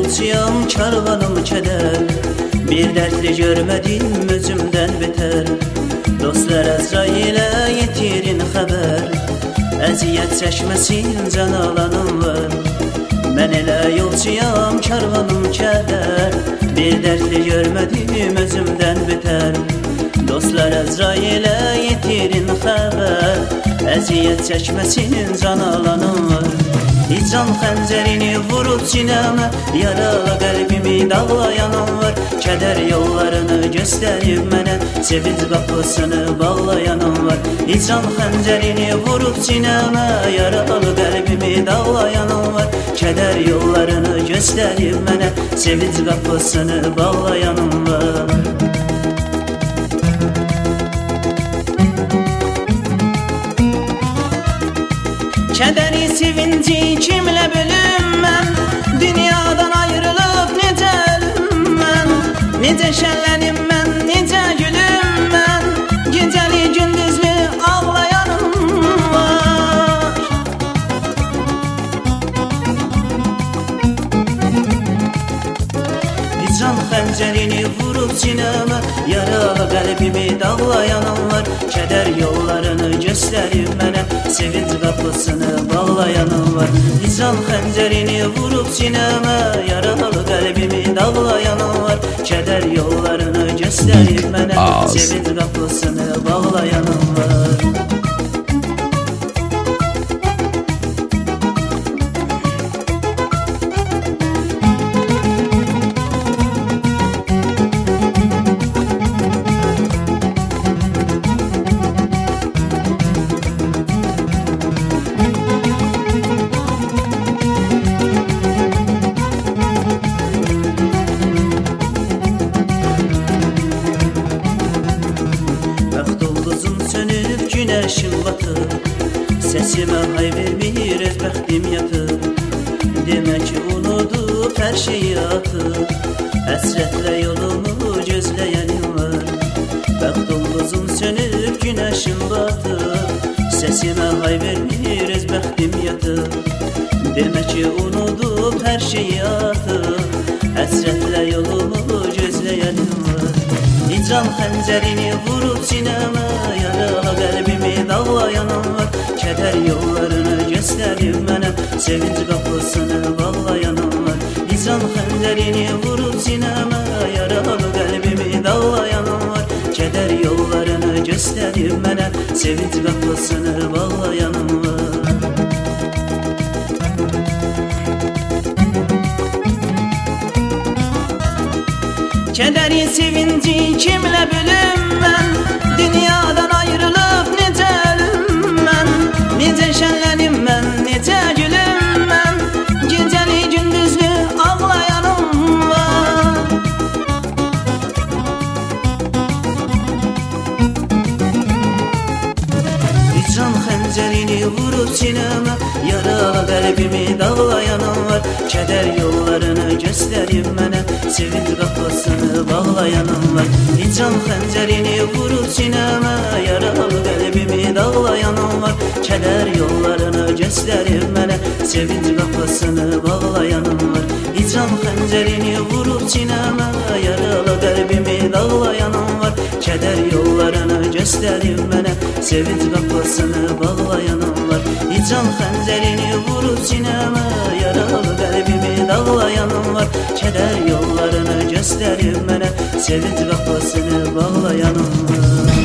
yolçuyam, karvanım keder. Bir dertli görmedim özümden beter. Dostlar Əzrailə yetirin xəbər. Əziyyət çəkməsin can alanım var. Mən elə yolçuyam, karvanım kədər. Bir dertli görmedim özümden beter. Dostlar Əzrailə yetirin xəbər. Əziyyət çəkməsin can alanım var. Hicran xəncərini vurub sinəmə, yaralı qəlbimi dağlayanım var. Kədər yollarını göstərib mənə, sevinç qapısını bağlayanım var. Hicran xəncərini vurub sinəmə, yaralı qəlbimi dağlayanım var. Kədər yollarını göstərib mənə, sevinç qapısını bağlayanım var. Kədəri sevinci kimlə bölüm mən? Dünyadan ayrılıb necə ölüm mən? Necə şənlənim mən, necə gülüm mən? Gecəli gündüzlü ağlayanım var. Hicran xəncərini vurub sinəmə, yaralı qəlbimi dağlayanım var. Kədər yollarını göstərib mənə, sevinç qapısını bağlayanım var. Hicran xəncərini vurub sinəmə, yaralı qəlbimi dağlayanım var. Kədər yollarını göstərib mənə, sevinç qapısını bağlayanım var. Güneşim batır, sesime hay vermir, özbəxtim yatır. Demək ki unudub hər şeyi atır, həsrətlə yolumu gözləyənim var. Bəxt ulduzum sönüb, güneşim batır, sesime hay vermir, özbəxtim yatır. Demək ki unudub hər şeyi atır, həsrətlə yolumu gözləyənim var. Hicran xəncərini vurub sinəmə, yaralı qəlbimi dağlayanım var. Kədər yollarını göstərib mənə, sevinç qapısını bağlayanım var. Hicran xəncərini vurub sinəmə, yaralı qəlbimi dağlayanım var. Kədər yollarını göstərib mənə, sevinç qapısını bağlayanım var. Kədəri sevinci kimlə bölüm mən? Dünyadan ayrılıb necə ölüm mən? Necə şənlənim mən, necə gülüm mən? Gecəli gündüzlü ağlayanım var. Hicran xəncərini vurub sinəmə, yaralı qəlbimi dağlayanım var. Kədər yollarını göstərib mənə, sevinç qapısını bağlayanım var. Hicran xəncərini vurub sinəmə, yaralı qəlbimi dağlayanım var. Kədər yollarını göstərib mənə, sevinç qapısını bağlayanım var. Hicran xəncərini vurub sinəmə, yaralı qəlbimi dağlayanım var. Kədər yollarını göstərib mənə, sevinç qapısını bağlayanım var. Hicran xəncərini vurub sinəmə, yaralı qəlbimi dağlayanım var. Kədər yollarını göstərib mənə, sevinç qapısını bağlayanım var.